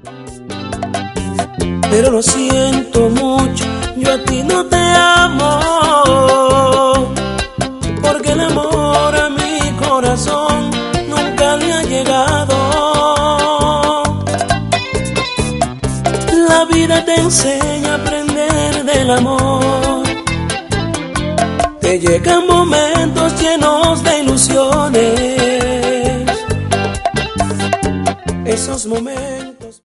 Pero lo siento mucho, yo a ti no te amo, porque el amor a mi corazón nunca le ha llegado. La vida te enseña a aprender del amor, te llegan momentos llenos de ilusiones, esos momentos